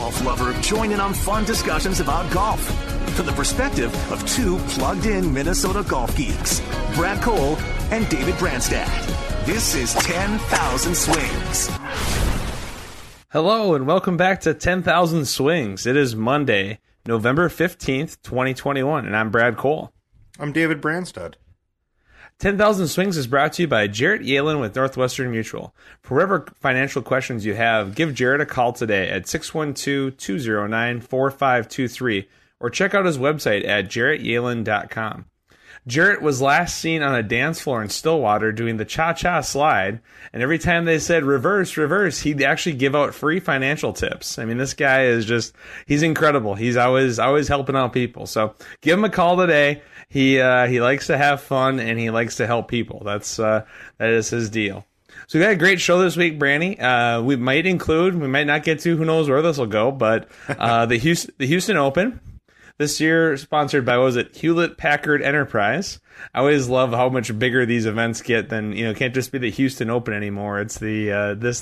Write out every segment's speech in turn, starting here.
golf lover, join in on fun discussions about golf from the perspective of two plugged-in Minnesota golf geeks, Brad Cole and David Branstad. This is 10,000 Swings. Hello and welcome back to 10,000 Swings. It is Monday, November 15th, 2021, and I'm Brad Cole. I'm David Branstad. 10,000 Swings is brought to you by Jarrett Yalen with Northwestern Mutual. For whatever financial questions you have, give Jarrett a call today at 612-209-4523 or check out his website at jarrettyalen.com. Jarrett was last seen on a dance floor in Stillwater doing the cha-cha slide, and every time they said reverse, reverse, he'd actually give out free financial tips. I mean, this guy is he's incredible. He's always helping out people. So give him a call today. He likes to have fun, and he likes to help people. That is his deal. So we got a great show this week, Brandy. We might not get to, who knows where this will go, but the Houston Open. This year, sponsored by, Hewlett-Packard Enterprise. I always love how much bigger these events get than, it can't just be the Houston Open anymore. It's the this.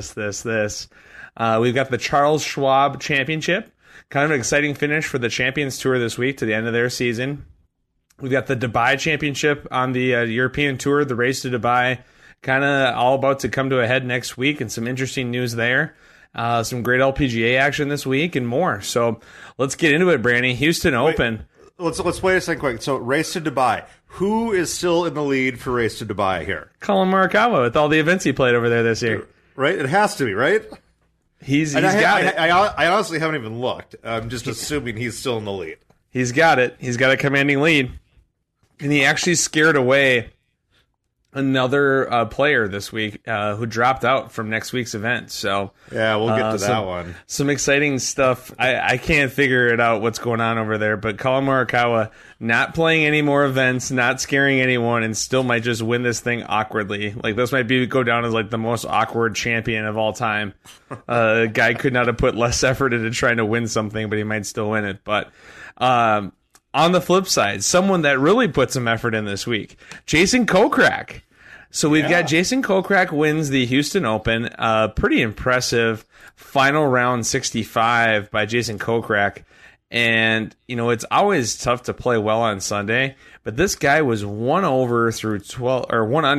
We've got the Charles Schwab Championship. Kind of an exciting finish for the Champions Tour this week to the end of their season. We've got the Dubai Championship on the European Tour, the Race to Dubai, kind of all about to come to a head next week, and some interesting news there. Some great LPGA action this week and more. So let's get into it, Brandy. Houston Open. Let's wait a second quick. So Race to Dubai. Who is still in the lead for Race to Dubai here? Collin Morikawa with all the events he played over there this year. Right? It has to be, right? He's got it. I honestly haven't even looked. I'm just assuming he's still in the lead. He's got it. He's got a commanding lead. And he actually scared away another player this week who dropped out from next week's event. So yeah, we'll get to that one. Some exciting stuff. I can't figure it out what's going on over there, but Collin Morikawa not playing any more events, not scaring anyone, and still might just win this thing awkwardly. Like, this might go down as like the most awkward champion of all time. Guy could not have put less effort into trying to win something, but he might still win it. But on the flip side, someone that really put some effort in this week, Jason Kokrak. So we've got Jason Kokrak wins the Houston Open. Pretty impressive final round 65 by Jason Kokrak. And, it's always tough to play well on Sunday, but this guy was one under through 12,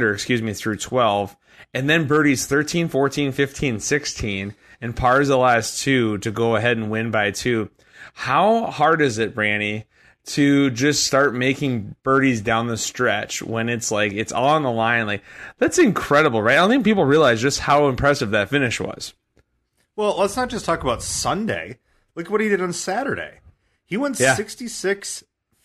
and then birdies 13, 14, 15, 16, and pars the last two to go ahead and win by two. How hard is it, Brandy, to just start making birdies down the stretch when it's like it's all on the line? Like, that's incredible, right? I don't think people realize just how impressive that finish was. Well, let's not just talk about Sunday. Look what he did on Saturday. He went 66,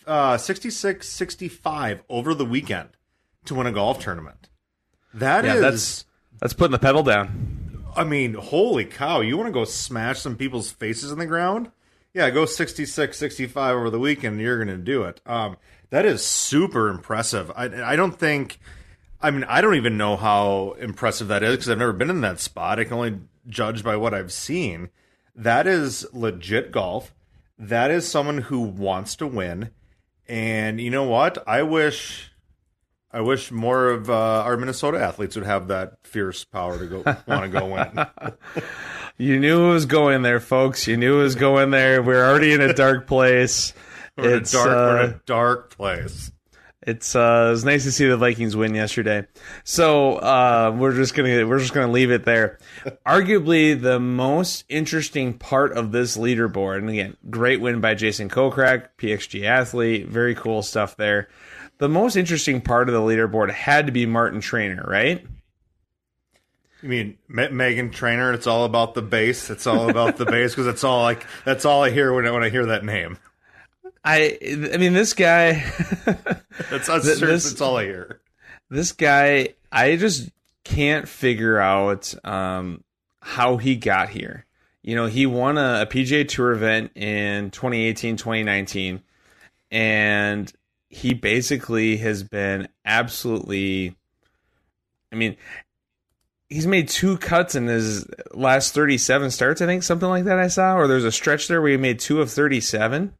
65 over the weekend to win a golf tournament. That's putting the pedal down. I mean, holy cow. You want to go smash some people's faces in the ground? Yeah, go 66, 65 over the weekend, and you're going to do it. That is super impressive. I don't even know how impressive that is because I've never been in that spot. I can only judge by what I've seen. That is legit golf. That is someone who wants to win. And you know what? I wish more of our Minnesota athletes would have that fierce power to want to go win. You knew it was going there, folks. You knew it was going there. We're already in a dark place. We're in a dark place. It was nice to see the Vikings win yesterday. So we're just gonna leave it there. Arguably the most interesting part of this leaderboard, and again, great win by Jason Kokrak, PXG athlete, very cool stuff there. The most interesting part of the leaderboard had to be Martin Trainer, right? You mean Megan Trainer? It's all about the bass. It's all about the bass because that's all I hear when I hear that name. I mean, this guy. That's all I hear. This guy, I just can't figure out how he got here. He won a PGA Tour event in 2018, 2019, and he basically has been absolutely. I mean, he's made 2 cuts in his last 37 starts, I think, something like that I saw. Or there's a stretch there where he made 2 of 37.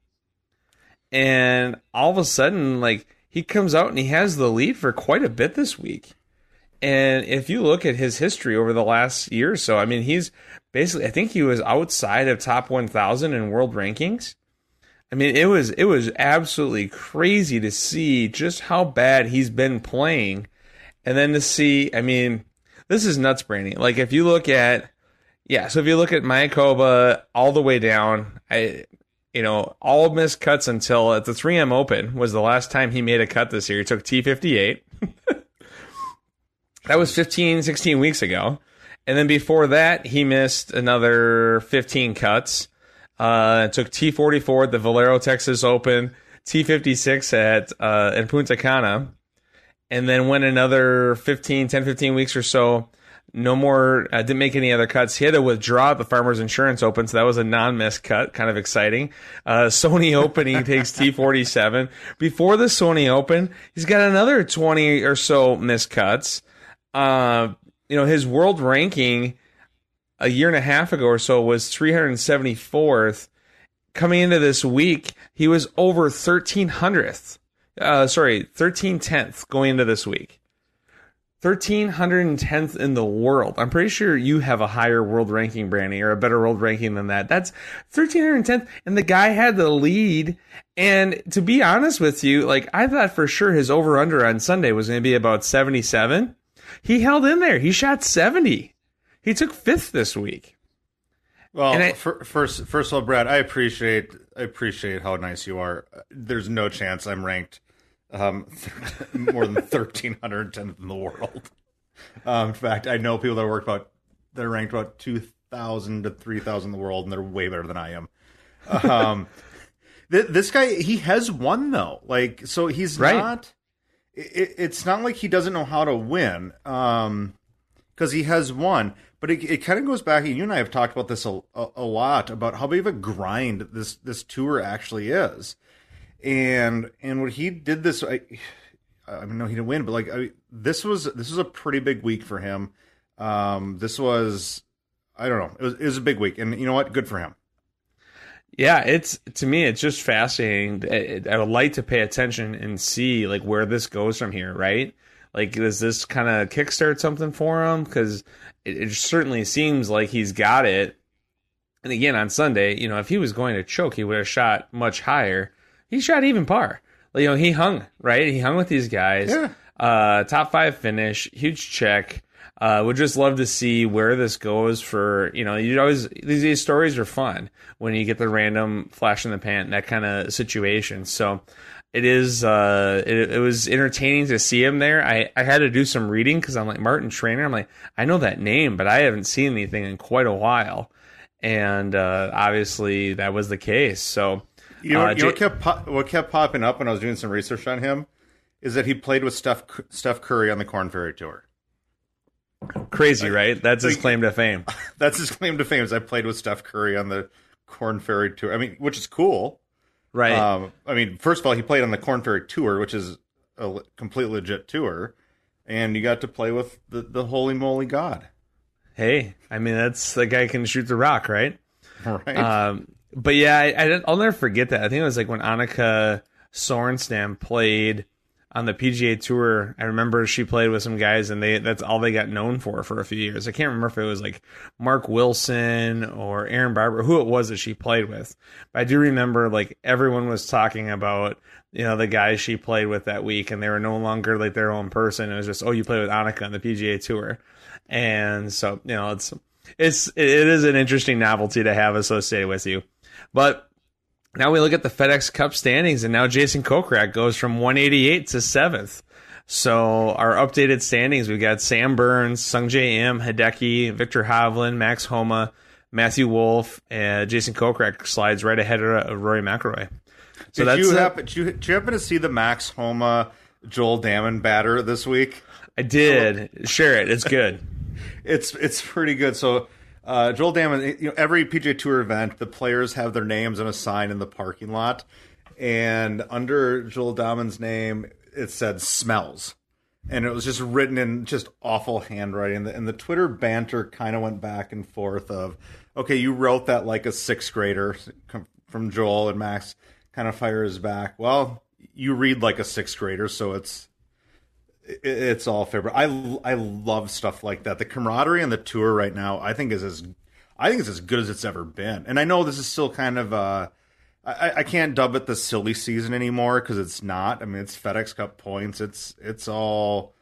And all of a sudden, like, he comes out and he has the lead for quite a bit this week. And if you look at his history over the last year or so, I mean, he's basically, I think he was outside of top 1,000 in world rankings. I mean, it was absolutely crazy to see just how bad he's been playing. And then to see, I mean, this is nuts, Brandy. Like, if you look at, so if you look at Mayakoba all the way down, all missed cuts until at the 3M Open was the last time he made a cut this year. He took T58. That was 15, 16 weeks ago. And then before that, he missed another 15 cuts. Took T44 at the Valero Texas Open, T56 in Punta Cana, and then went another 10, 15 weeks or so. No more, didn't make any other cuts. He had to withdraw at the Farmers Insurance Open, so that was a non-missed cut, kind of exciting. Sony Open, he takes T47. Before the Sony Open, he's got another 20 or so missed cuts. His world ranking a year and a half ago or so was 374th. Coming into this week, he was over 1310th going into this week. 1310th in the world. I'm pretty sure you have a higher world ranking, Brandy, or a better world ranking than that. That's 1310th, and the guy had the lead. And to be honest with you, like, I thought for sure his over-under on Sunday was going to be about 77. He held in there. He shot 70. He took 5th this week. Well, first of all, Brad, I appreciate how nice you are. There's no chance I'm ranked more than 1,310th in the world. In fact, I know people that are ranked about 2,000 to 3,000 in the world, and they're way better than I am. This guy, he has won though. Like, so he's right. Not. It's not like he doesn't know how to win, because he has won. But it kind of goes back, and you and I have talked about this a lot, about how big of a grind this tour actually is. And what he did this, I know he didn't win, but this was a pretty big week for him. This was, I don't know, it was a big week, and you know what? Good for him. Yeah, to me, it's just fascinating. I would like to pay attention and see like where this goes from here, right? Like, does this kind of kickstart something for him? Because it certainly seems like he's got it. And again, on Sunday, if he was going to choke, he would have shot much higher. He shot even par. He hung, right? He hung with these guys. Yeah. Top 5 finish, huge check. Would just love to see where this goes for, you always, these stories are fun when you get the random flash in the pan, that kind of situation. So it is, it was entertaining to see him there. I had to do some reading because I'm like, Martin Trainer. I'm like, I know that name, but I haven't seen anything in quite a while. And obviously that was the case. So, what kept popping up when I was doing some research on him is that he played with Steph Curry on the Korn Ferry Tour. Crazy, right? That's his claim to fame. That's his claim to fame, is I played with Steph Curry on the Korn Ferry Tour. I mean, which is cool. Right. First of all, he played on the Korn Ferry Tour, which is a complete legit tour. And you got to play with the holy moly god. Hey, that's the guy can shoot the rock, right? Right. But yeah, I'll never forget that. I think it was like when Annika Sorenstam played on the PGA Tour. I remember she played with some guys, and that's all they got known for a few years. I can't remember if it was like Mark Wilson or Aaron Barber, who it was that she played with. But I do remember like everyone was talking about, the guys she played with that week, and they were no longer like their own person. It was just, you played with Annika on the PGA Tour. And so, it is an interesting novelty to have associated with you. But now we look at the FedEx Cup standings, and now Jason Kokrak goes from 188 to 7th. So our updated standings, we've got Sam Burns, Sungjae Im, Hideki, Victor Hovland, Max Homa, Matthew Wolff, and Jason Kokrak slides right ahead of Rory McIlroy. So did you happen to see the Max Homa Joel Damon batter this week? I did. Share it. It's good. It's pretty good. So Joel Damon, every PGA Tour event, the players have their names on a sign in the parking lot, and under Joel Damon's name, it said "smells," and it was just written in just awful handwriting. And the Twitter banter kind of went back and forth of, okay, you wrote that like a 6th grader, from Joel, and Max kind of fires back, well, you read like a 6th grader, so it's It's all fair, but I love stuff like that. The camaraderie on the tour right now, I think it's as good as it's ever been. And I know this is still kind of I can't dub it the silly season anymore because it's not. I mean, it's FedEx Cup points. It's all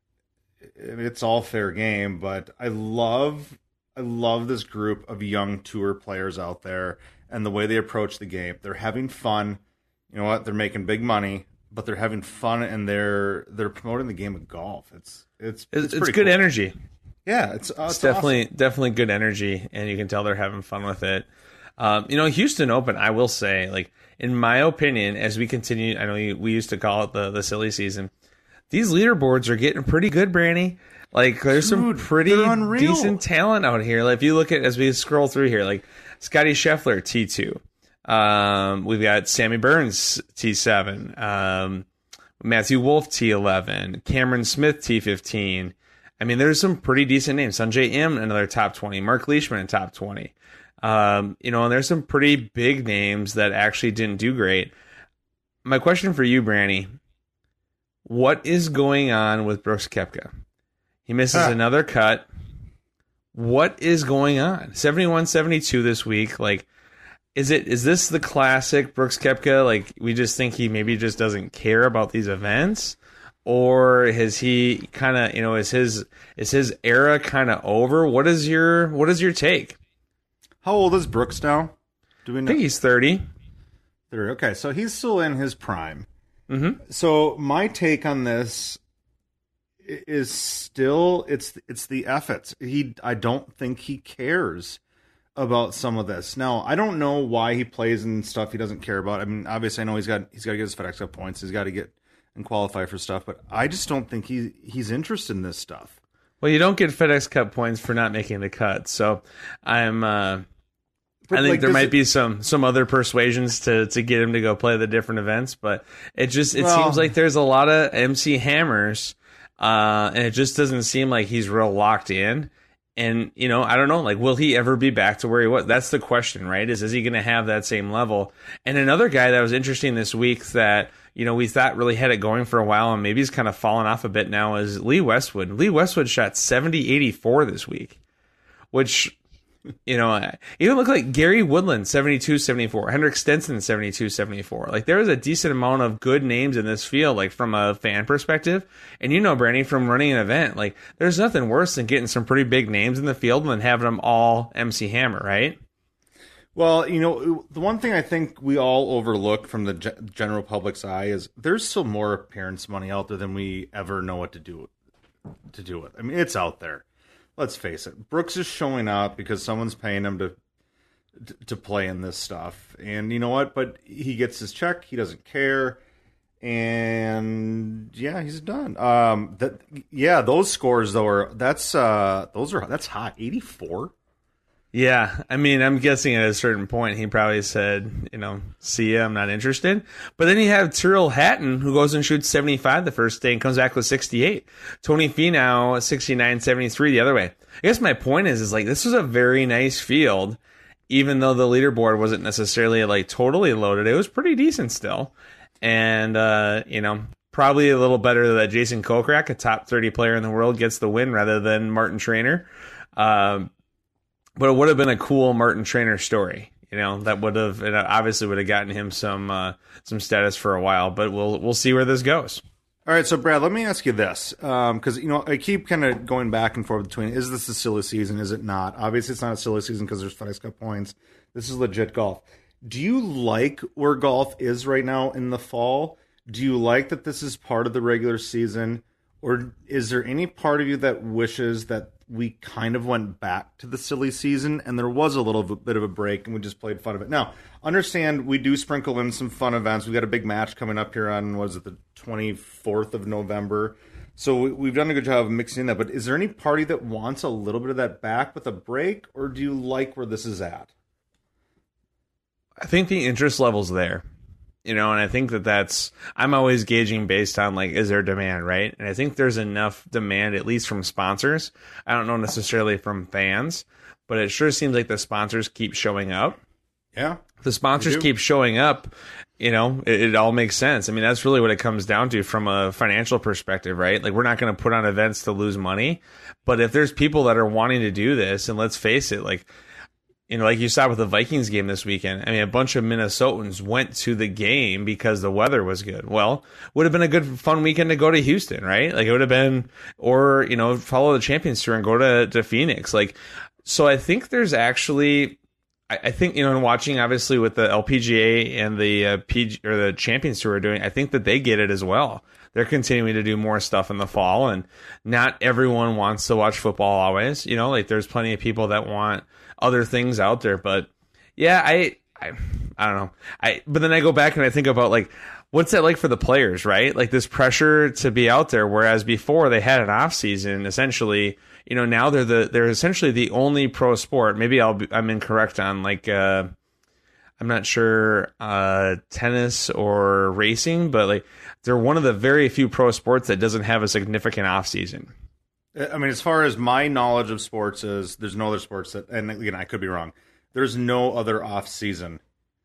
fair game. But I love this group of young tour players out there and the way they approach the game. They're having fun. You know what? They're making big money, but they're having fun and they're promoting the game of golf. It's good cool. energy. Yeah, it's definitely good energy, and you can tell they're having fun with it. Houston Open, I will say, like, in my opinion, as we continue, I know we used to call it the silly season. These leaderboards are getting pretty good, Branny. Like, there's some pretty decent talent out here. Like, if you look at, as we scroll through here, like Scotty Scheffler, T2. We've got Sammy Burns, T7. Matthew Wolff, T11. Cameron Smith, T15. I mean, there's some pretty decent names. Sanjay Im, another top 20. Mark Leishman, in top 20. And there's some pretty big names that actually didn't do great. My question for you, Branny, what is going on with Brooks Koepka? He misses another cut. What is going on? 71-72 this week. Like, is this the classic Brooks Koepka? Like, we just think he maybe just doesn't care about these events? Or has he kind of, is his era kind of over? What is your take? How old is Brooks now? Do we know? I think he's 30. 30. Okay, so he's still in his prime. Mm-hmm. So my take on this is still it's the efforts. I don't think he cares about some of this. Now, I don't know why he plays in stuff he doesn't care about. I mean, obviously I know he's got to get his FedEx Cup points. He's got to get and qualify for stuff, but I just don't think he's interested in this stuff. Well, you don't get FedEx Cup points for not making the cut, so I think there might be some other persuasions to get him to go play the different events, but it seems like there's a lot of MC hammers, and it just doesn't seem like he's real locked in. And, I don't know, like, will he ever be back to where he was? That's the question, right? Is he going to have that same level? And another guy that was interesting this week that, we thought really had it going for a while and maybe he's kind of fallen off a bit now is Lee Westwood. Lee Westwood shot 70-84 this week, which, even looked like Gary Woodland, 72-74, Henrik Stenson, 72-74. Like, there was a decent amount of good names in this field, like, from a fan perspective. And Brandy, from running an event, like, there's nothing worse than getting some pretty big names in the field and then having them all MC Hammer, right? Well, the one thing I think we all overlook from the general public's eye is there's still more appearance money out there than we ever know what to do with. I mean, it's out there. Let's face it. Brooks is showing up because someone's paying him to play in this stuff. And you know what? But he gets his check. He doesn't care. And yeah, he's done. Those scores though that's hot. 84. Yeah, I mean, I'm guessing at a certain point he probably said, see ya, I'm not interested. But then you have Tyrrell Hatton, who goes and shoots 75 the first day and comes back with 68. Tony Finau, 69-73 the other way. I guess my point is like, this was a very nice field, even though the leaderboard wasn't necessarily like totally loaded. It was pretty decent still. And, probably a little better that Jason Kokrak, a top 30 player in the world, gets the win rather than Martin Traynor. But it would have been a cool Martin Traynor story, that would have, and obviously would have gotten him some status for a while. But we'll see where this goes. All right, so Brad, let me ask you this, because I keep kind of going back and forth between: is this a silly season? Is it not? Obviously, it's not a silly season because there's FedEx Cup points. This is legit golf. Do you like where golf is right now in the fall? Do you like that this is part of the regular season, or is there any part of you that wishes that we kind of went back to the silly season and there was a little bit of a break and we just played fun of it? Now, understand we do sprinkle in some fun events. We've got a big match coming up here on, the 24th of November. So we've done a good job of mixing in that. But is there any party that wants a little bit of that back with a break, or do you like where this is at? I think the interest level's there. And I think I'm always gauging based on, like, is there demand, right? And I think there's enough demand, at least from sponsors. I don't know necessarily from fans, but it sure seems like the sponsors keep showing up. Yeah. The sponsors keep showing up. It all makes sense. I mean, that's really what it comes down to from a financial perspective, right? Like, we're not going to put on events to lose money. But if there's people that are wanting to do this, and let's face it, like you saw with the Vikings game this weekend, I mean, a bunch of Minnesotans went to the game because the weather was good. Well, would have been a good, fun weekend to go to Houston, right? Like, it would have been, or, follow the Champions Tour and go to Phoenix. Like, so I think there's actually, I think, in watching, obviously, with the LPGA and the Champions Tour are doing, I think that they get it as well. They're continuing to do more stuff in the fall, and not everyone wants to watch football always. Like, there's plenty of people that want other things out there. But yeah, I don't know. But then I go back and I think about, like, what's that like for the players, right? Like, this pressure to be out there, whereas before they had an off season, essentially. Now they're essentially the only pro sport. Maybe I'm incorrect on, like, I'm not sure, tennis or racing, but, like, they're one of the very few pro sports that doesn't have a significant off season. I mean, as far as my knowledge of sports is, there's no other sports that, and again, I could be wrong. There's no other off season,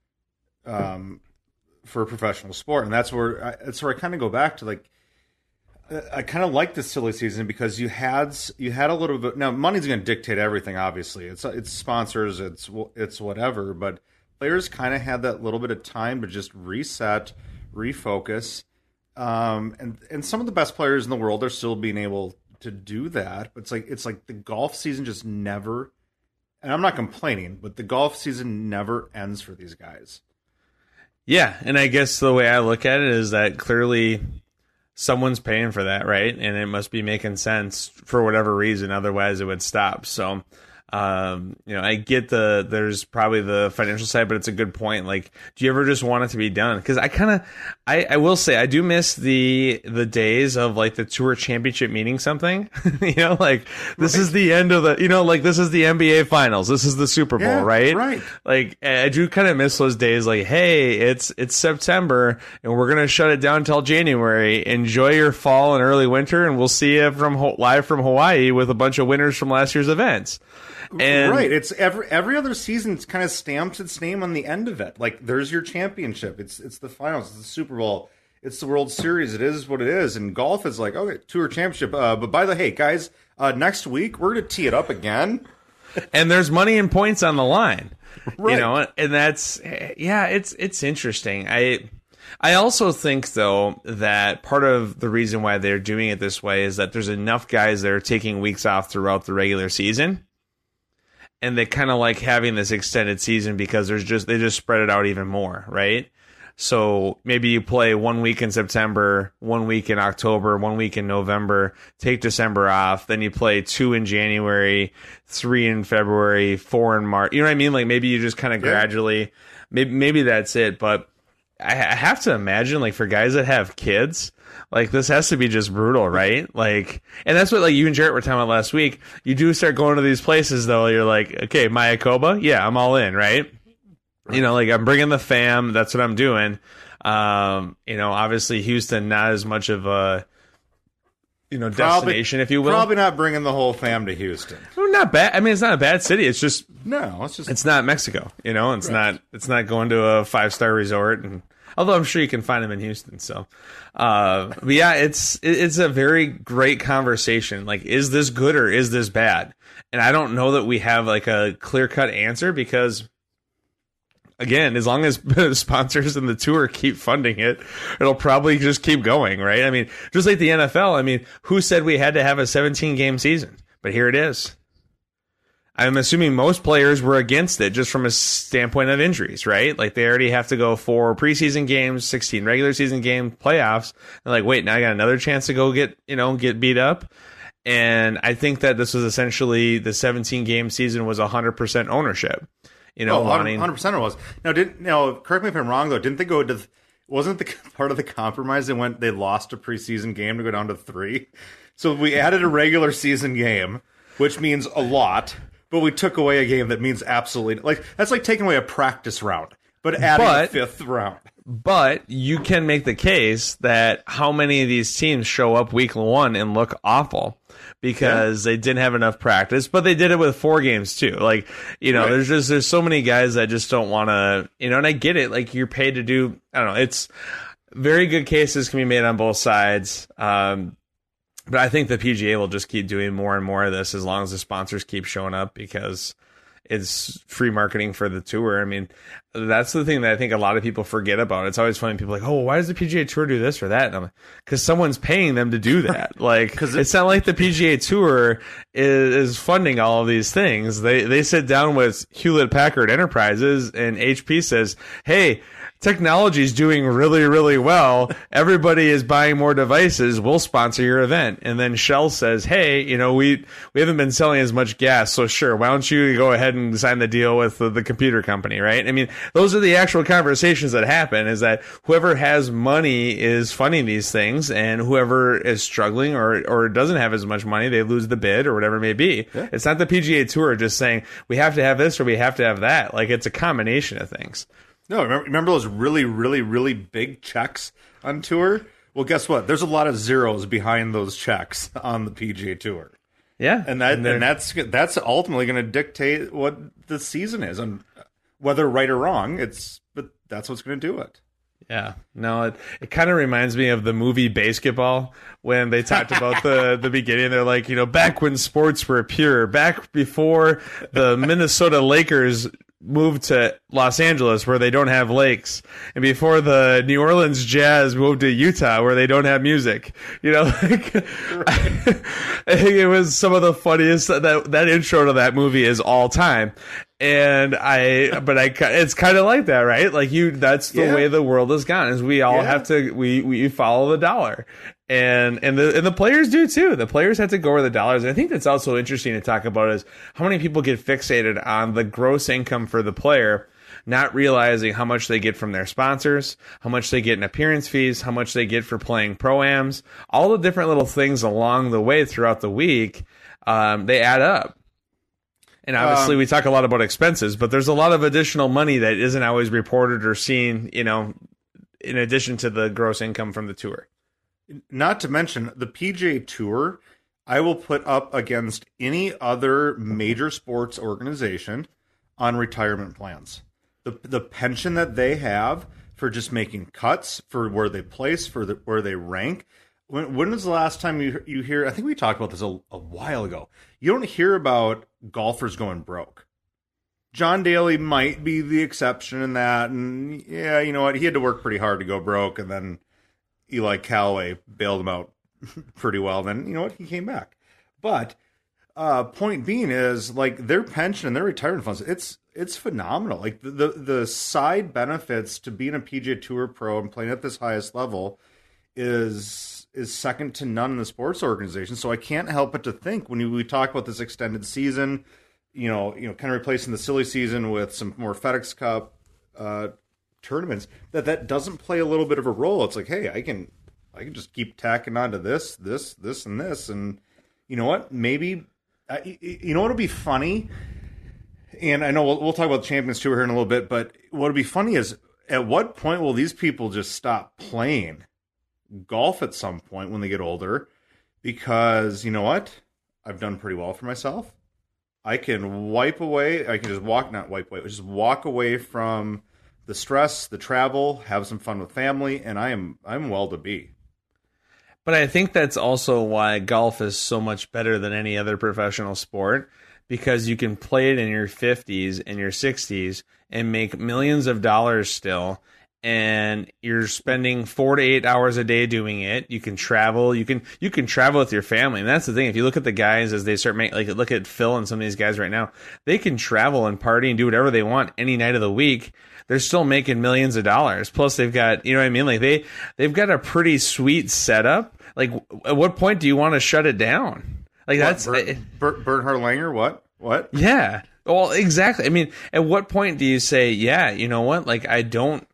for a professional sport, and that's where I kind of go back to, like, I kind of like this silly season because you had a little bit. Now, money's going to dictate everything. Obviously, it's sponsors, it's whatever. But players kind of had that little bit of time to just reset, refocus, and some of the best players in the world are still being able to do that. But it's like the golf season just never. And I'm not complaining, but the golf season never ends for these guys. Yeah, and I guess the way I look at it is that clearly someone's paying for that, right? And it must be making sense for whatever reason. Otherwise, it would stop. So, I get there's probably the financial side, but it's a good point. Like, do you ever just want it to be done? Because I will say, I do miss the days of, like, the Tour Championship meaning something. Like, this is the end of the, like, this is the NBA Finals. This is the Super Bowl, right? Right. Like, I do kind of miss those days. Like, hey, it's September, and we're gonna shut it down until January. Enjoy your fall and early winter, and we'll see you live from Hawaii with a bunch of winners from last year's events. And right, it's every other season kind of stamps its name on the end of it. Like, there's your championship. It's the finals. It's the Super Bowl. It's the World Series. It is what it is. And golf is like, okay, Tour Championship. But by the way, hey guys, next week we're going to tee it up again. And there's money and points on the line, right. And that's it's interesting. I also think, though, that part of the reason why they're doing it this way is that there's enough guys that are taking weeks off throughout the regular season. And they kind of like having this extended season because they just spread it out even more, right? So maybe you play 1 week in September, 1 week in October, 1 week in November, take December off, then you play 2 in January, 3 in February, 4 in March. You know what I mean? Like, maybe you just kind of gradually, maybe that's it. But I have to imagine, like, for guys that have kids, like, this has to be just brutal, right? Like, and that's what, like, you and Jarrett were talking about last week. You do start going to these places, though. You're like, okay, Mayakoba? Yeah, I'm all in, right? Like, I'm bringing the fam. That's what I'm doing. Obviously Houston, not as much of a, destination, if you will. Probably not bringing the whole fam to Houston. Well, not bad. I mean, it's not a bad city. It's just it's not Mexico. It's right. It's not going to a 5-star resort, and although I'm sure you can find them in Houston. So, but yeah, it's a very great conversation. Like, is this good or is this bad? And I don't know that we have, like, a clear-cut answer because, again, as long as sponsors and the tour keep funding it, it'll probably just keep going, right? I mean, just like the NFL, I mean, who said we had to have a 17-game season? But here it is. I'm assuming most players were against it just from a standpoint of injuries, right? Like, they already have to go 4 preseason games, 16 regular season games, playoffs. They're like, wait, now I got another chance to go get beat up. And I think that this was essentially the 17-game season was 100% ownership. 100% it was. Now, correct me if I'm wrong, though. Didn't they go to? Wasn't the part of the compromise they lost a preseason game to go down to 3? So we added a regular season game, which means a lot, but we took away a game that means absolutely that's like taking away a practice round, but adding a 5th round. But you can make the case that how many of these teams show up week 1 and look awful because they didn't have enough practice, but they did it with 4 games too. Like, there's so many guys that just don't want to, and I get it. Like, you're paid to do, I don't know. It's very good cases can be made on both sides. But I think the PGA will just keep doing more and more of this as long as the sponsors keep showing up, because it's free marketing for the tour. I mean, that's the thing that I think a lot of people forget about. It's always funny. People are like, oh, why does the PGA Tour do this or that? And I'm like, because someone's paying them to do that. Like, because it's not like the PGA Tour is funding all of these things. They sit down with Hewlett Packard Enterprises, and HP says, hey, technology is doing really, really well. Everybody is buying more devices. We'll sponsor your event. And then Shell says, hey, we haven't been selling as much gas, so sure, why don't you go ahead and sign the deal with the computer company, right? I mean, those are the actual conversations that happen, is that whoever has money is funding these things, and whoever is struggling or doesn't have as much money, they lose the bid or whatever it may be. Yeah. It's not the PGA Tour just saying, we have to have this or we have to have that. Like, it's a combination of things. No, remember those really, really, really big checks on tour? Well, guess what? There's a lot of zeros behind those checks on the PGA Tour. Yeah, and that's ultimately going to dictate what the season is, and whether right or wrong. But that's what's going to do it. Yeah, no, it kind of reminds me of the movie Basketball, when they talked about the beginning. They're like, back when sports were pure, back before the Minnesota Lakers moved to Los Angeles, where they don't have lakes, and before the New Orleans Jazz moved to Utah, where they don't have music. Like, I think it was some of the funniest. That intro to that movie is all time. And it's kind of like that, right? Like, that's the way the world has gone, is we all have to, we follow the dollar. And the players do too. The players have to go where the dollars. And I think that's also interesting to talk about, is how many people get fixated on the gross income for the player, not realizing how much they get from their sponsors, how much they get in appearance fees, how much they get for playing pro-ams, all the different little things along the way throughout the week. They add up. And obviously we talk a lot about expenses, but there's a lot of additional money that isn't always reported or seen, in addition to the gross income from the tour. Not to mention the PGA Tour, I will put up against any other major sports organization on retirement plans. The pension that they have for just making cuts, for where they place, for where they rank. When was the last time you hear? I think we talked about this a while ago. You don't hear about golfers going broke. John Daly might be the exception in that, and yeah, you know what? He had to work pretty hard to go broke, and then Eli Callaway bailed him out pretty well. Then, you know what? He came back. But point being is, like, their pension and their retirement funds, it's phenomenal. Like, the side benefits to being a PGA Tour pro and playing at this highest level is second to none in the sports organization. So I can't help but to think, when we talk about this extended season, kind of replacing the silly season with some more FedEx Cup tournaments, that doesn't play a little bit of a role. It's like, hey, I can just keep tacking on to this, and this, and you know what? Maybe what'll be funny. And I know we'll talk about the Champions Tour here in a little bit, but what'll be funny is, at what point will these people just stop playing golf at some point when they get older? Because you know what? I've done pretty well for myself. I can wipe away. I can just walk away from the stress, the travel, have some fun with family, and I'm well to be. But I think that's also why golf is so much better than any other professional sport, because you can play it in your 50s and your 60s and make millions of dollars still, and you're spending 4 to 8 hours a day doing it. You can travel. You can travel with your family, and that's the thing. If you look at the guys as they start making, like, look at Phil and some of these guys right now, they can travel and party and do whatever they want any night of the week. They're still making millions of dollars. Plus, they've got, you know what I mean? Like, they've got a pretty sweet setup. Like, at what point do you want to shut it down? Like, that's Bernhard Langer. What? Yeah. Well, exactly. I mean, at what point do you say, yeah, you know what? Like, I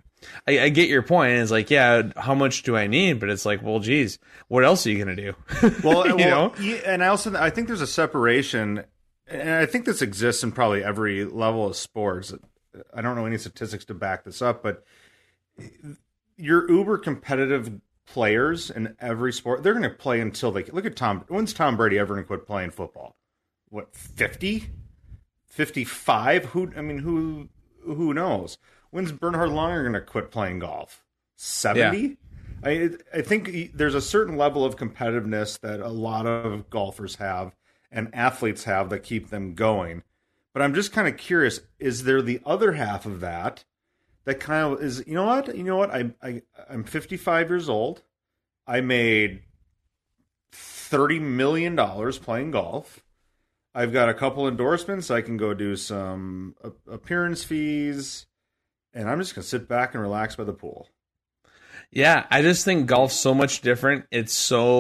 get your point. And it's like, yeah, how much do I need? But it's like, well, geez, what else are you going to do? Well, yeah, and I think there's a separation, and I think this exists in probably every level of sports. I don't know any statistics to back this up, but your uber competitive players in every sport, they're going to play until they look at Tom. When's Tom Brady ever going to quit playing football? What, 50? 55? Who knows? When's Bernhard Langer going to quit playing golf? 70? Yeah. I think there's a certain level of competitiveness that a lot of golfers have and athletes have that keep them going. But I'm just kind of curious, is there the other half of that kind of is, you know what? I'm 55 years old. I made $30 million playing golf. I've got a couple endorsements. I can go do some appearance fees, and I'm just going to sit back and relax by the pool. Yeah, I just think golf's so much different. It's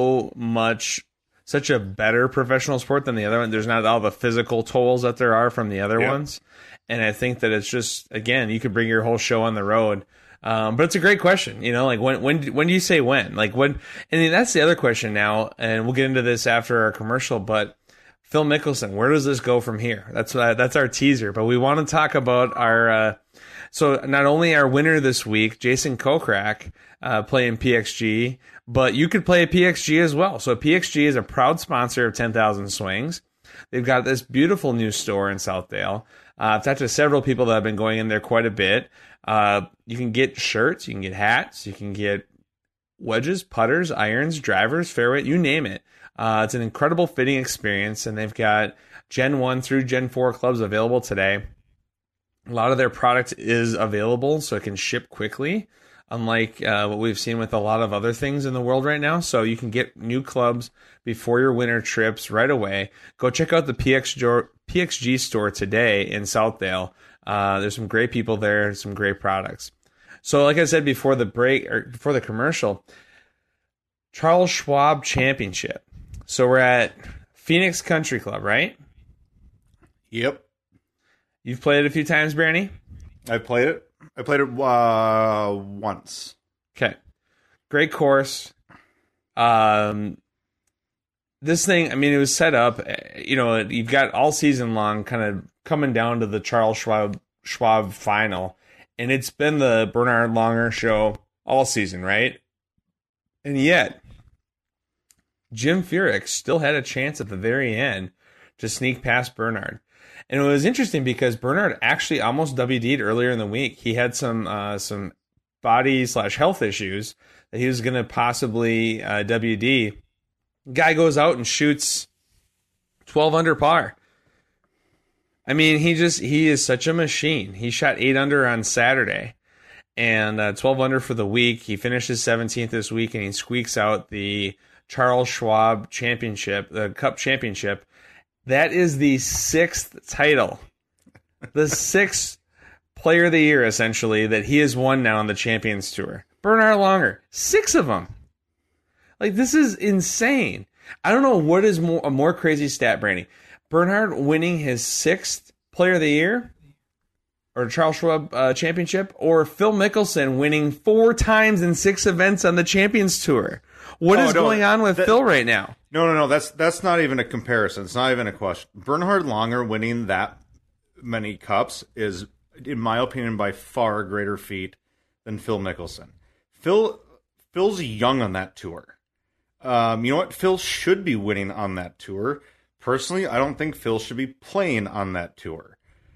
such a better professional sport than the other one. There's not all the physical tolls that there are from the other ones. And I think that it's just, again, you could bring your whole show on the road. But it's a great question. Like when do you say when? Like when, and that's the other question now, and we'll get into this after our commercial, but Phil Mickelson, where does this go from here? That's our teaser, but we want to talk about so not only our winner this week, Jason Kokrak, playing PXG, but you could play a PXG as well. So PXG is a proud sponsor of 10,000 Swings. They've got this beautiful new store in Southdale. I've talked to several people that have been going in there quite a bit. You can get shirts, you can get hats, you can get wedges, putters, irons, drivers, fairway, you name it. It's an incredible fitting experience, and they've got Gen 1 through Gen 4 clubs available today. A lot of their product is available, so it can ship quickly, unlike what we've seen with a lot of other things in the world right now. So you can get new clubs before your winter trips right away. Go check out the PXG store today in Southdale. There's some great people there, some great products. So like I said before the break, or before the commercial, Charles Schwab Championship. So we're at Phoenix Country Club, right? Yep. You've played it a few times, Branny? I played it once. Okay. Great course. This thing, it was set up, you've got all season long kind of coming down to the Charles Schwab final, and it's been the Bernhard Langer show all season, right? And yet, Jim Furyk still had a chance at the very end to sneak past Bernhard. And it was interesting because Bernhard actually almost WD'd earlier in the week. He had some body/health issues that he was going to possibly WD. Guy goes out and shoots 12 under par. He is such a machine. He shot 8 under on Saturday and 12 under for the week. He finishes 17th this week, and he squeaks out the Charles Schwab Championship, the Cup Championship. That is the 6th title, the 6th player of the year, essentially, that he has won now on the Champions Tour. Bernhard Langer, 6 of them. Like, this is insane. I don't know what is a more crazy stat, Brandy. Bernhard winning his 6th player of the year, or Charles Schwab Championship, or Phil Mickelson winning 4 times in 6 events on the Champions Tour. What is going on with Phil right now? No. That's not even a comparison. It's not even a question. Bernhard Langer winning that many cups is, in my opinion, by far a greater feat than Phil Mickelson. Phil's young on that tour. You know what? Phil should be winning on that tour. Personally, I don't think Phil should be playing on that tour.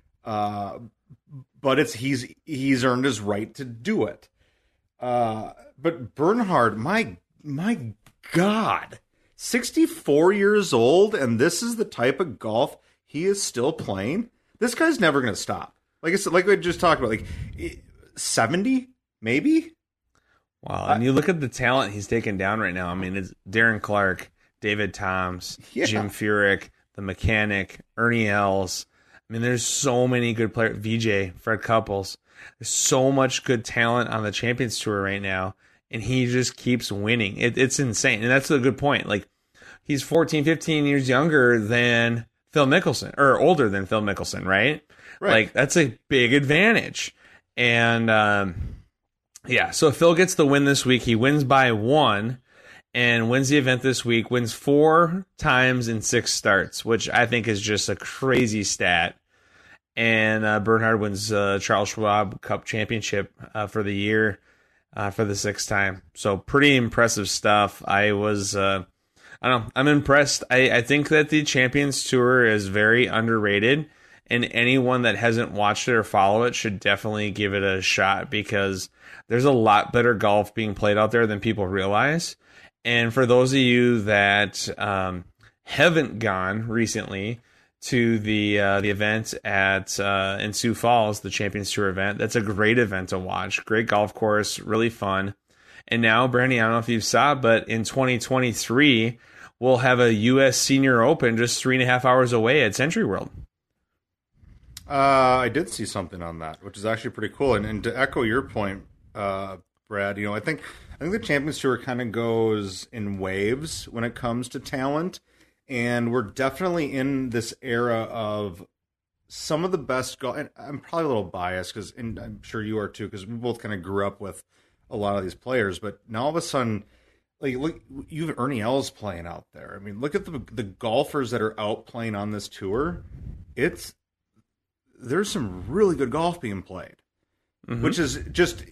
But he's earned his right to do it. But Bernhard, my God, 64 years old, and this is the type of golf he is still playing. This guy's never going to stop. Like I said, like we just talked about, like 70, maybe. Wow, and you look at the talent he's taken down right now. It's Darren Clarke, David Toms, Jim Furyk, the Mechanic, Ernie Els. There's so many good players. VJ, Fred Couples. There's so much good talent on the Champions Tour right now, and he just keeps winning. It's insane, and that's a good point. Like, he's 14, 15 years younger than Phil Mickelson, or older than Phil Mickelson, right? Like, that's a big advantage. And, so Phil gets the win this week. He wins by 1 and wins the event this week, wins 4 times in 6 starts, which I think is just a crazy stat. And Bernhard wins Charles Schwab Cup Championship for the year. for the 6th time. So pretty impressive stuff. I don't know. I'm impressed. I think that the Champions Tour is very underrated, and anyone that hasn't watched it or follow it should definitely give it a shot, because there's a lot better golf being played out there than people realize. And for those of you that haven't gone recently to the event at in Sioux Falls, the Champions Tour event, that's a great event to watch. Great golf course, really fun. And now, Brandy, I don't know if you saw, but in 2023, we'll have a U.S. Senior Open just 3.5 hours away at Century World. I did see something on that, which is actually pretty cool. And to echo your point, Brad, I think the Champions Tour kind of goes in waves when it comes to talent, and we're definitely in this era of some of the best golf. And I'm probably a little biased and I'm sure you are too, because we both kind of grew up with a lot of these players. But now all of a sudden, like, look, you have Ernie Els playing out there. I mean, look at the golfers that are out playing on this tour. There's some really good golf being played, which is just.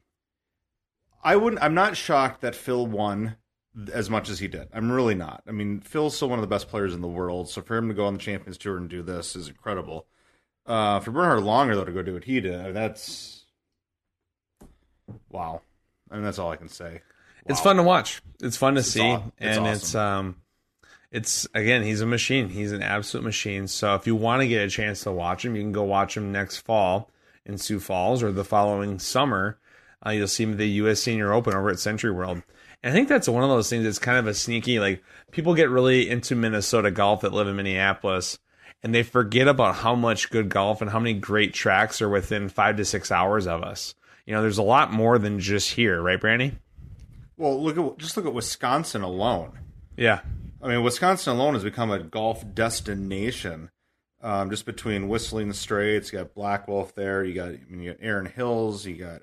I'm not shocked that Phil won as much as he did. I'm really not. I mean, Phil's still one of the best players in the world, so for him to go on the Champions Tour and do this is incredible. For Bernhard Langer, though, to go do what he did, that's wow. I mean, that's all I can say. Wow. It's fun to watch. It's fun to see, and awesome. It's again, he's a machine. He's an absolute machine. So if you want to get a chance to watch him, you can go watch him next fall in Sioux Falls, or the following summer. You'll see him at the U.S. Senior Open over at Century World. And I think that's one of those things that's kind of a sneaky, like, people get really into Minnesota golf that live in Minneapolis, and they forget about how much good golf and how many great tracks are within 5 to 6 hours of us. There's a lot more than just here, right, Brandy? Well, look at Wisconsin alone. Yeah. I mean, Wisconsin alone has become a golf destination. Just between Whistling Straits, you got Black Wolf there, you got Erin Hills, you got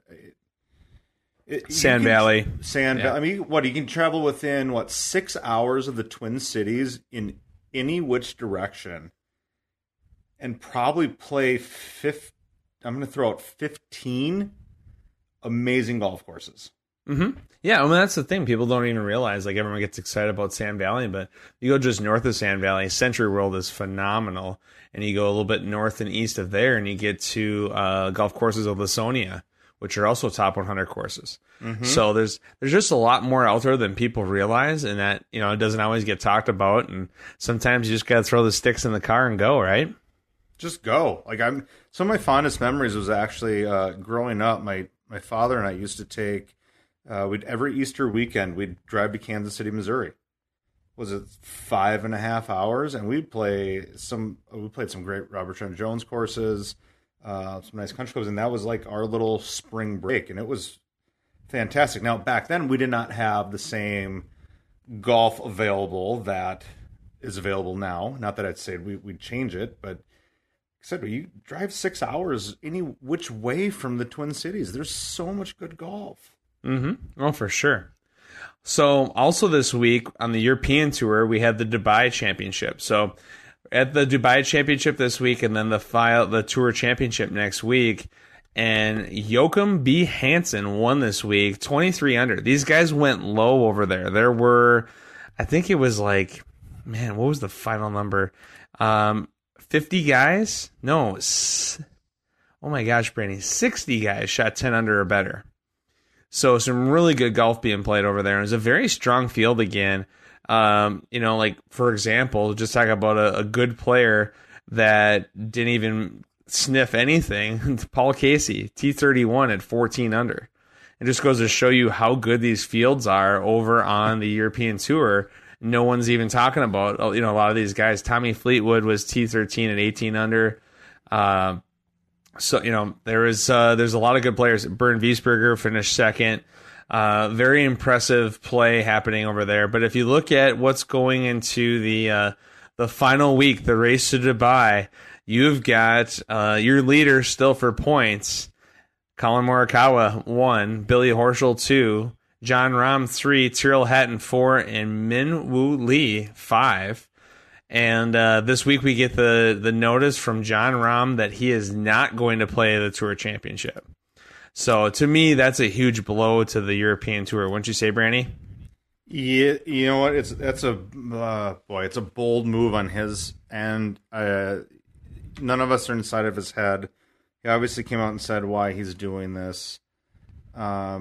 Sand Valley. Yeah. I mean, you can travel within 6 hours of the Twin Cities in any which direction, and probably play I'm going to throw out 15 amazing golf courses. Mm-hmm. Yeah, I mean, that's the thing. People don't even realize, like, everyone gets excited about Sand Valley, but you go just north of Sand Valley, Century World is phenomenal, and you go a little bit north and east of there, and you get to golf courses of Lasonia, which are also top 100 courses. Mm-hmm. So there's just a lot more out there than people realize, and that, it doesn't always get talked about, and sometimes you just got to throw the sticks in the car and go, right? Just go. Like, some of my fondest memories was actually growing up, my father and I used to take, every Easter weekend, we'd drive to Kansas City, Missouri. Was it 5.5 hours? And we played some great Robert Trent Jones courses, some nice country clubs, and that was like our little spring break, and it was fantastic. Now, back then, we did not have the same golf available that is available now. Not that I'd say we'd change it, but I said, you drive 6 hours any which way from the Twin Cities. There's so much good golf. Mm-hmm. Oh, for sure. So also this week on the European Tour, we had the Dubai Championship. So at the Dubai Championship this week, and then the Tour Championship next week, and Joachim B. Hansen won this week, 23 under. These guys went low over there. There were, I think it was like, man, what was the final number? 50 guys? No. Oh my gosh, Brandy. 60 guys shot 10 under or better. So some really good golf being played over there. It was a very strong field again. Like, for example, just talk about a good player that didn't even sniff anything. Paul Casey, T31 at 14 under. It just goes to show you how good these fields are over on the European Tour. No one's even talking about, a lot of these guys. Tommy Fleetwood was T13 at 18 under. So, there's a lot of good players. Bernd Wiesberger finished second. Very impressive play happening over there. But if you look at what's going into the final week, the race to Dubai, you've got your leader still for points. Colin Morikawa 1, Billy Horschel 2, Jon Rahm 3, Tyrrell Hatton 4, and Min Woo Lee 5. And this week we get the notice from Jon Rahm that he is not going to play the Tour Championship. So to me, that's a huge blow to the European Tour. Wouldn't you say, Branny? Yeah, you know what? It's a bold move on his end. None of us are inside of his head. He obviously came out and said why he's doing this. Yeah,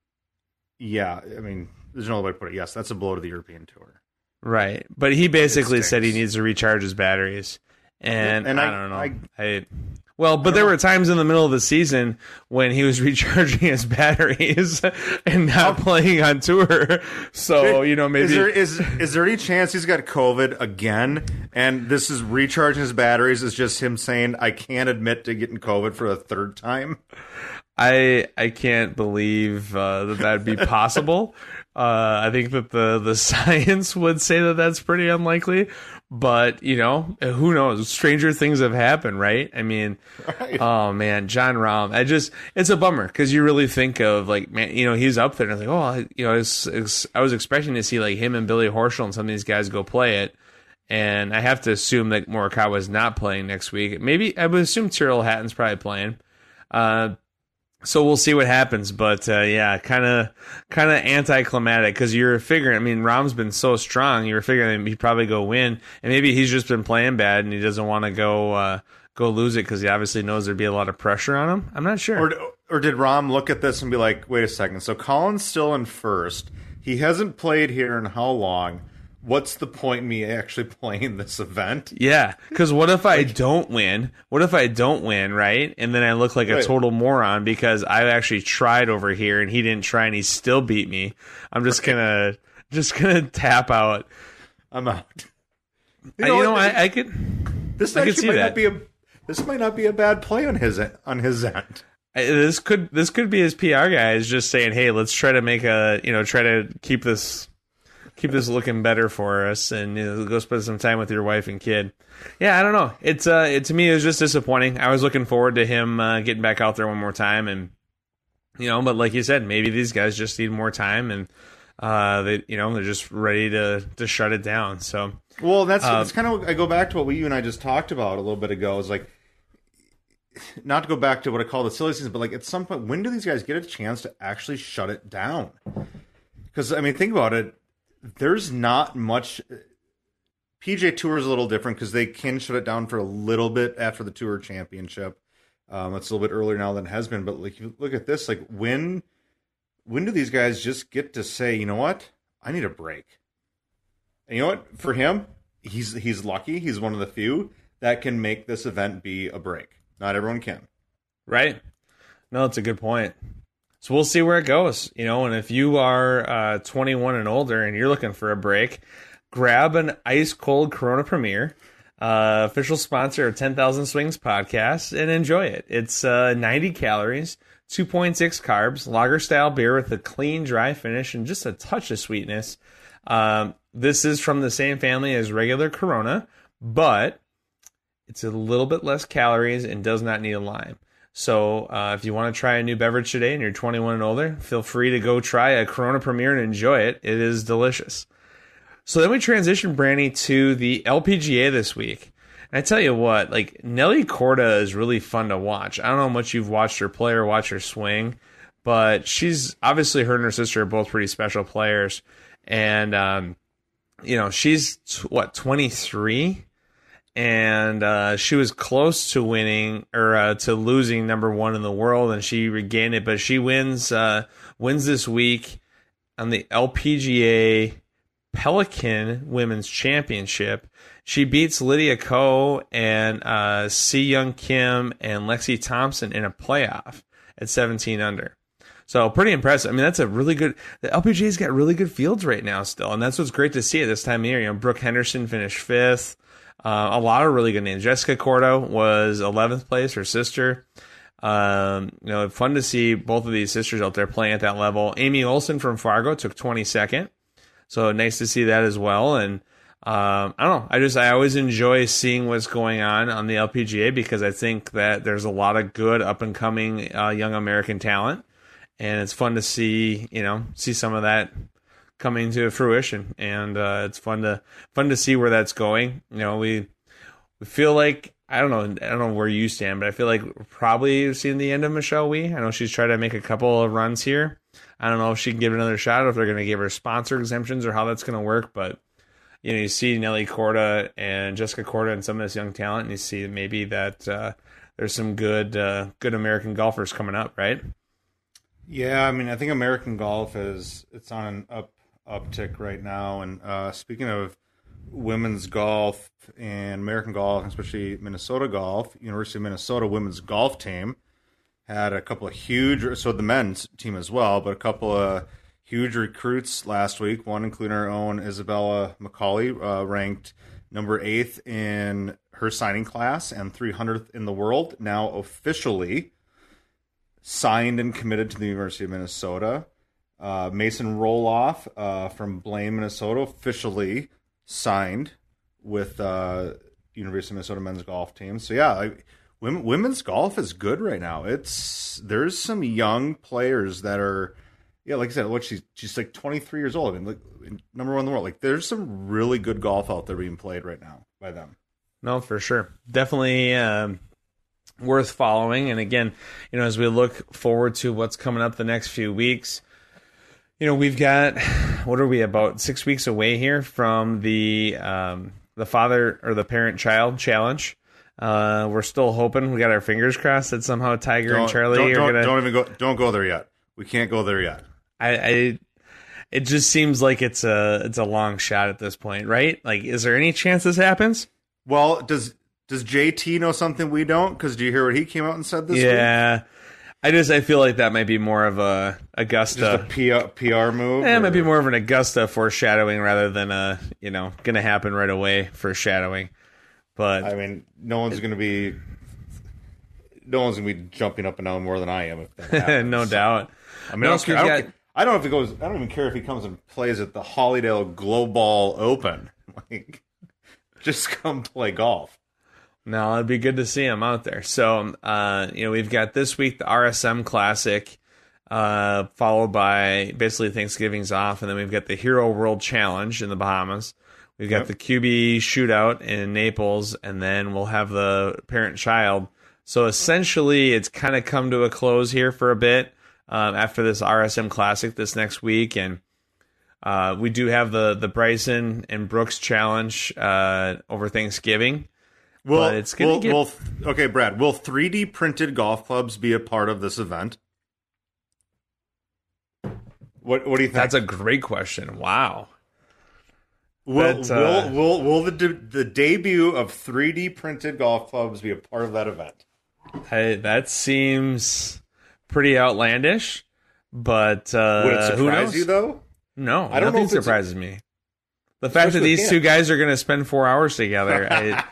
I mean, there's no other way to put it. Yes, that's a blow to the European Tour. Right, but he basically said he needs to recharge his batteries, and I don't know. But there were times in the middle of the season when he was recharging his batteries and not playing on tour. So, maybe... Is there any chance he's got COVID again, and this is recharging his batteries is just him saying, I can't admit to getting COVID for a third time? I can't believe that'd be possible. I think that the science would say that that's pretty unlikely. But, who knows? Stranger things have happened, right? I mean, right. Oh, man, Jon Rahm. It's a bummer because you really think of, like, man, he's up there. And I was like, I was expecting to see, like, him and Billy Horschel and some of these guys go play it. And I have to assume that Morikawa is not playing next week. Maybe, I would assume Tyrrell Hatton's probably playing. So we'll see what happens, but kind of anticlimactic because you're figuring. I mean, Rahm's been so strong. You're figuring he'd probably go win, and maybe he's just been playing bad and he doesn't want to go lose it because he obviously knows there'd be a lot of pressure on him. I'm not sure. Or did Rahm look at this and be like, "Wait a second. So Colin's still in first. He hasn't played here in how long? What's the point in me actually playing this event?" Yeah, because what if I don't win? What if I don't win, right? And then I look like a total moron because I actually tried over here and he didn't try and he still beat me. I'm just gonna tap out. I'm out. I could. This I could see that. This might not be a bad play on his end. This could be his PR guys just saying, "Hey, let's try to make try to keep this looking better for us, and go spend some time with your wife and kid." Yeah, I don't know. To me, it was just disappointing. I was looking forward to him getting back out there one more time, and but like you said, maybe these guys just need more time, and they're just ready to shut it down. So, well, that's kind of, I go back to what you and I just talked about a little bit ago. Is like, not to go back to what I call the silly season, but like at some point, when do these guys get a chance to actually shut it down? Because I mean, think about it. There's not much. PGA Tour is a little different because they can shut it down for a little bit after the Tour Championship. It's a little bit earlier now than it has been. But like, you look at this, like when do these guys just get to say, you know what, I need a break? And you know what? For him, he's lucky. He's one of the few that can make this event be a break. Not everyone can. Right. No, that's a good point. So we'll see where it goes, and if you are 21 and older and you're looking for a break, grab an ice cold Corona Premier, official sponsor of 10,000 Swings podcast, and enjoy it. It's 90 calories, 2.6 carbs, lager style beer with a clean, dry finish and just a touch of sweetness. This is from the same family as regular Corona, but it's a little bit less calories and does not need a lime. So if you want to try a new beverage today and you're 21 and older, feel free to go try a Corona Premier and enjoy it. It is delicious. So then we transition, Brandy, to the LPGA this week. And I tell you what, like, Nelly Korda is really fun to watch. I don't know how much you've watched her play or watch her swing, but she's obviously, her and her sister are both pretty special players. And, she's, 23? And she was close to winning or to losing number one in the world, and she regained it. But she wins this week on the LPGA Pelican Women's Championship. She beats Lydia Ko and Si Young Kim and Lexi Thompson in a playoff at 17 under. So pretty impressive. I mean, that's a really good. The LPGA's got really good fields right now still, and that's what's great to see at this time of year. Brooke Henderson finished 5th. A lot of really good names. Jessica Korda was 11th place, her sister. Fun to see both of these sisters out there playing at that level. Amy Olsen from Fargo took 22nd. So nice to see that as well. And I don't know. I always enjoy seeing what's going on the LPGA because I think that there's a lot of good up and coming young American talent. And it's fun to see some of that coming to fruition, and it's fun to see where that's going. We feel like I don't know where you stand, but I feel like we're probably seeing the end of Michelle Wie. I know she's tried to make a couple of runs here. I don't know if she can give it another shot, or if they're going to give her sponsor exemptions, or how that's going to work. But you see Nelly Korda and Jessica Korda and some of this young talent, and you see maybe that there's some good American golfers coming up, right? Yeah, I mean, I think American golf it's on an uptick right now. And speaking of women's golf and American golf, especially Minnesota golf, University of Minnesota women's golf team had a couple of huge, so the men's team as well, but a couple of huge recruits last week. One including our own Isabella McCauley, ranked number 8th in her signing class and 300th in the world, now officially signed and committed to the University of Minnesota. Mason Roloff from Blaine, Minnesota, officially signed with University of Minnesota men's golf team. So yeah, women's golf is good right now. There's some young players that are, yeah, like I said, she's like 23 years old. I mean, like, number 1 in the world. Like, there's some really good golf out there being played right now by them. No, for sure, definitely worth following. And again, as we look forward to what's coming up the next few weeks, we've got, what are we, about 6 weeks away here from the father or the parent-child challenge. We're still hoping, we got our fingers crossed that somehow Tiger and Charlie are gonna. Don't go there yet. We can't go there yet. It just seems like it's a long shot at this point, right? Like, is there any chance this happens? Well, does JT know something we don't? Because do you hear what he came out and said this week? Yeah. I feel like that might be more of a Augusta. Just a PR move? It might be more of an Augusta foreshadowing rather than going to happen right away foreshadowing. But I mean, no one's going to be jumping up and down more than I am if that happens. No doubt. I mean, I don't even care if he comes and plays at the Hollydale Global Open. Like, just come play golf. No, it'd be good to see him out there. So, we've got this week the RSM Classic, followed by basically Thanksgiving's off, and then we've got the Hero World Challenge in the Bahamas. We've got the QB Shootout in Naples, and then we'll have the parent-child. So essentially, it's kind of come to a close here for a bit after this RSM Classic this next week, and we do have the Bryson and Brooks Challenge over Thanksgiving. Okay, Brad, will 3D printed golf clubs be a part of this event? What do you think? That's a great question. Wow. Will the debut of 3D printed golf clubs be a part of that event? That seems pretty outlandish, but would it surprise you though? No, nothing surprises me. The fact that these two guys are going to spend 4 hours together,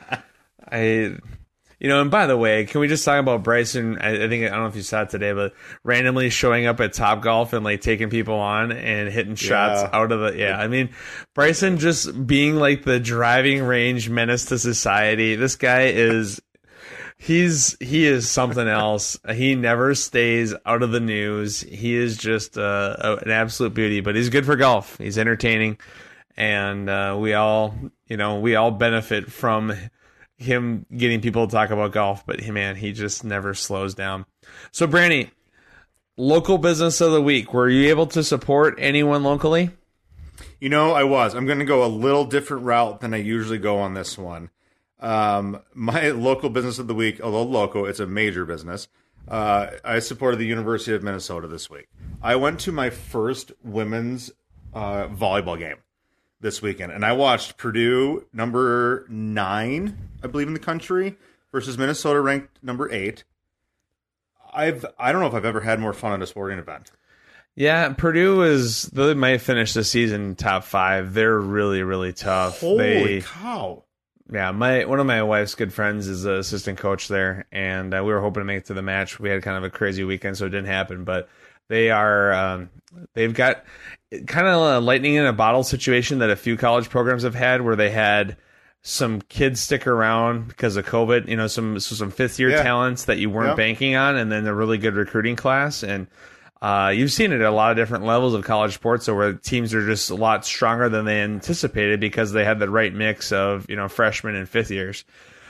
and by the way, can we just talk about Bryson? I don't know if you saw it today, but randomly showing up at Topgolf and like taking people on and hitting shots out of the. Yeah, I mean, Bryson just being like the driving range menace to society. This guy is. He is something else. He never stays out of the news. He is just an absolute beauty. But he's good for golf. He's entertaining, and we all benefit from him getting people to talk about golf. But man, he just never slows down. So, Brandy, local business of the week. Were you able to support anyone locally? I was. I'm going to go a little different route than I usually go on this one. My local business of the week, although local, it's a major business. I supported the University of Minnesota this week. I went to my first women's volleyball game this weekend, and I watched Purdue, number 9, I believe, in the country, versus Minnesota, ranked number 8. I don't know if I've ever had more fun at a sporting event. Yeah, Purdue they might finish the season top 5. They're really, really tough. Holy cow. Yeah, one of my wife's good friends is an assistant coach there, and we were hoping to make it to the match. We had kind of a crazy weekend, so it didn't happen. But they've got kind of a lightning in a bottle situation that a few college programs have had, where they had some kids stick around because of COVID. Some fifth-year talents that you weren't banking on, and then a really good recruiting class. And you've seen it at a lot of different levels of college sports, so where teams are just a lot stronger than they anticipated because they had the right mix of freshmen and fifth years.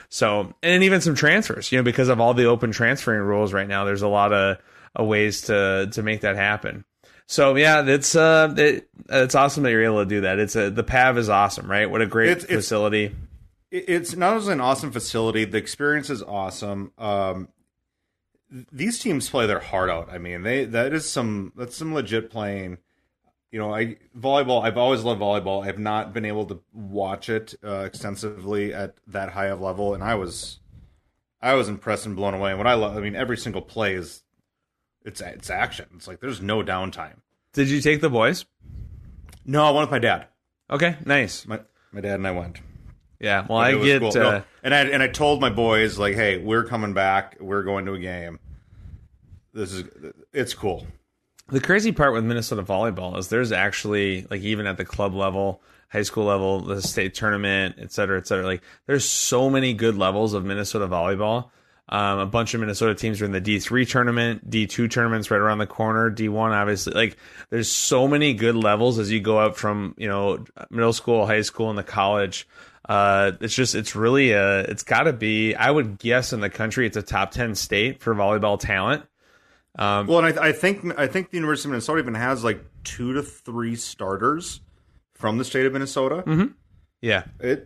So, and even some transfers, because of all the open transferring rules right now, there's a lot of ways to make that happen. So yeah, it's awesome that you're able to do that. The PAV is awesome, right? What a great facility. It's not only an awesome facility, the experience is awesome. These teams play their heart out. I mean, that's some legit playing. Volleyball, I've always loved volleyball. I've not been able to watch it extensively at that high of level, and I was impressed and blown away. And what I love, every single play is it's action. It's like there's no downtime. Did you take the boys? No, I went with my dad. Okay, nice. My dad and I went. Yeah, well, I get cool. No, and I told my boys, like, hey, we're coming back. We're going to a game. It's cool. The crazy part with Minnesota volleyball is there's actually, like, even at the club level, high school level, the state tournament, et cetera, like, there's so many good levels of Minnesota volleyball. A bunch of Minnesota teams are in the D3 tournament, D2 tournaments right around the corner, D1 obviously. Like, there's so many good levels as you go up from, middle school, high school, and the college. It's really it's got to be, I would guess in the country, it's a top 10 state for volleyball talent. And I think the University of Minnesota even has like 2 to 3 starters from the state of Minnesota. Mm-hmm. Yeah,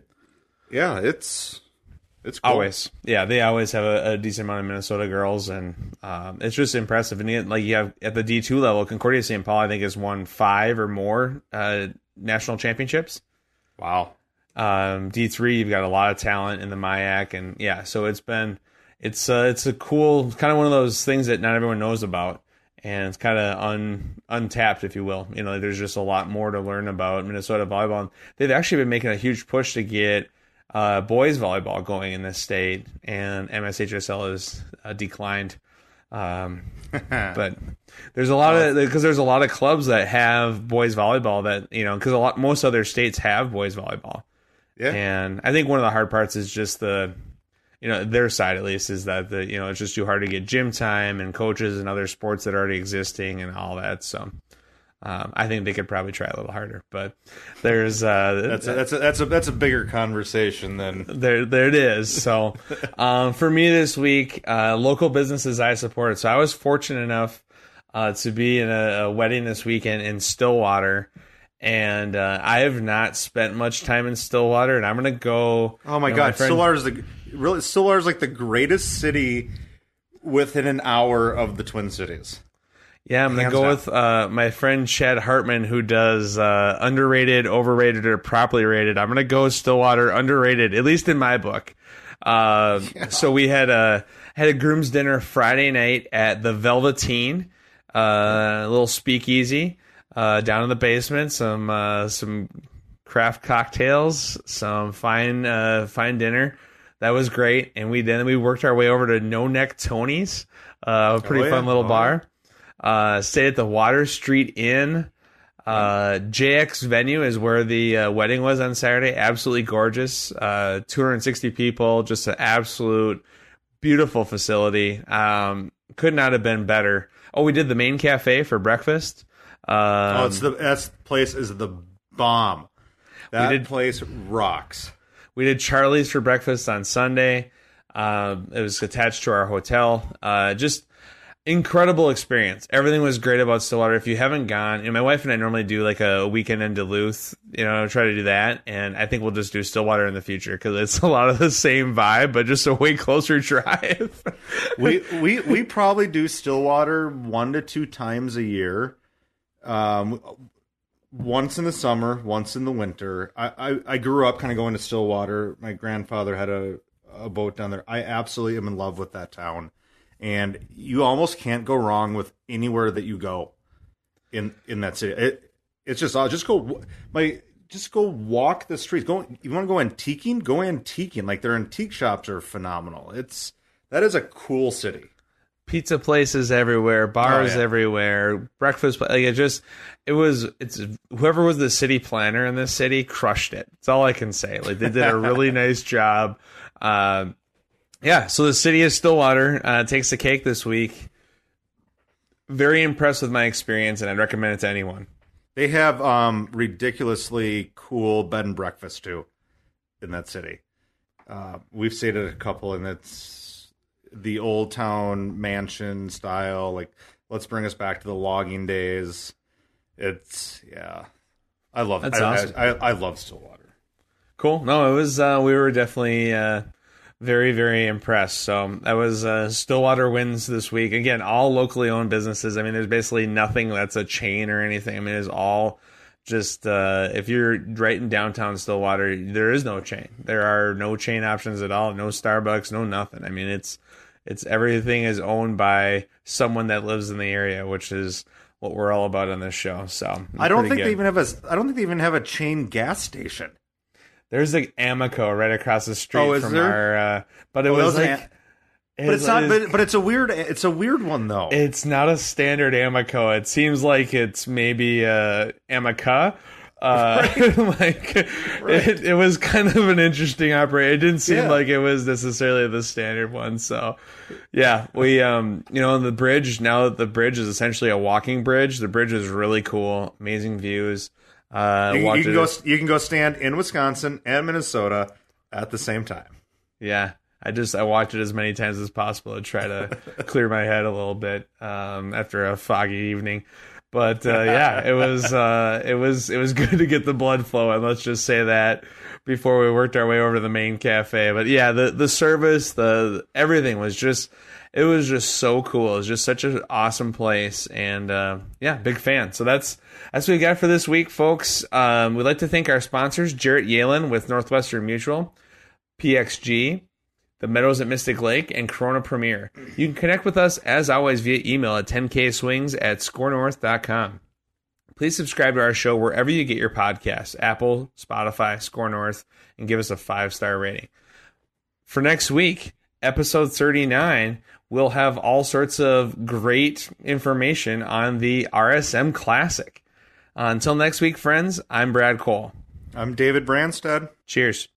it's cool. Always. Yeah, they always have a decent amount of Minnesota girls, and it's just impressive. And you have at the D2 level, Concordia St. Paul, I think, has won 5 or more national championships. Wow. D3, you've got a lot of talent in the MIAC, and yeah, so it's a cool, kind of one of those things that not everyone knows about, and it's kind of untapped, if you will. There's just a lot more to learn about Minnesota volleyball. And they've actually been making a huge push to get boys volleyball going in this state, and MSHSL has declined. But there's a lot of clubs that have boys volleyball that, because most other states have boys volleyball. Yeah. And I think one of the hard parts is just their side, at least, is that it's just too hard to get gym time and coaches and other sports that are already existing and all that. So I think they could probably try a little harder, but there's that's a bigger conversation than there it is. So for me this week, local businesses I support. So I was fortunate enough to be in a wedding this weekend in Stillwater. And I have not spent much time in Stillwater, and I'm gonna go. Oh my God, Stillwater's like the greatest city within an hour of the Twin Cities. Yeah, I'm gonna go with my friend Chad Hartman, who does underrated, overrated, or properly rated. I'm gonna go Stillwater underrated, at least in my book. So we had a groom's dinner Friday night at the Velveteen, a little speakeasy. Down in the basement, some craft cocktails, some fine dinner. That was great, and we worked our way over to No Neck Tony's, a pretty fun little bar. Stayed at the Water Street Inn. JX Venue is where the wedding was on Saturday. Absolutely gorgeous. 260 people, just an absolute beautiful facility. Could not have been better. Oh, we did the main cafe for breakfast. That place is the bomb. That place rocks. We did Charlie's for breakfast on Sunday. It was attached to our hotel. Just incredible experience. Everything was great about Stillwater. If you haven't gone, my wife and I normally do like a weekend in Duluth, try to do that. And I think we'll just do Stillwater in the future because it's a lot of the same vibe, but just a way closer drive. we probably do Stillwater 1 to 2 times a year. Once in the summer, once in the winter. I grew up kind of going to Stillwater. My grandfather had a boat down there. I absolutely am in love with that town, and you almost can't go wrong with anywhere that you go in that city. It's just just go walk the streets. You want to go antiquing? Go antiquing. Like their antique shops are phenomenal. That is a cool city. Pizza places everywhere, bars everywhere, breakfast. It's whoever was the city planner in this city crushed it. That's all I can say. Like they did a really nice job. So the city of Stillwater takes the cake this week. Very impressed with my experience, and I'd recommend it to anyone. They have ridiculously cool bed and breakfast too in that city. We've stayed at a couple, and it's the old town mansion style. Like, let's bring us back to the logging days. It's I love it. Awesome. I love Stillwater. Cool. No, it was. We were definitely very, very impressed. So that was Stillwater wins this week. Again, all locally owned businesses. I mean, there's basically nothing that's a chain or anything. I mean, it's all just if you're right in downtown Stillwater, there is no chain. There are no chain options at all. No Starbucks, no nothing. I mean, it's everything is owned by someone that lives in the area, which is what we're all about on this show. So I don't think they even have a chain gas station. There's like Amoco right across the street from our, but it was like, but it's not. But it's a weird one though. It's not a standard Amoco. It seems like it's maybe Amica. Right. Like right. It was kind of an interesting operation. It didn't seem like it was necessarily the standard one. So yeah, we the bridge, now that the bridge is essentially a walking bridge, the bridge is really cool, amazing views. You can go stand in Wisconsin and Minnesota at the same time. Yeah. I watched it as many times as possible to try to clear my head a little bit after a foggy evening. But it was good to get the blood flowing. Let's just say that before we worked our way over to the main cafe. But yeah, the service, everything was just so cool. It was just such an awesome place, and big fan. So that's what we got for this week, folks. We'd like to thank our sponsors, Jarrett Yalen with Northwestern Mutual, PXG, the Meadows at Mystic Lake, and Corona Premier. You can connect with us, as always, via email at 10kswings@scorenorth.com. Please subscribe to our show wherever you get your podcasts, Apple, Spotify, Score North, and give us a 5-star rating. For next week, episode 39, we'll have all sorts of great information on the RSM Classic. Until next week, friends, I'm Brad Cole. I'm David Branstad. Cheers.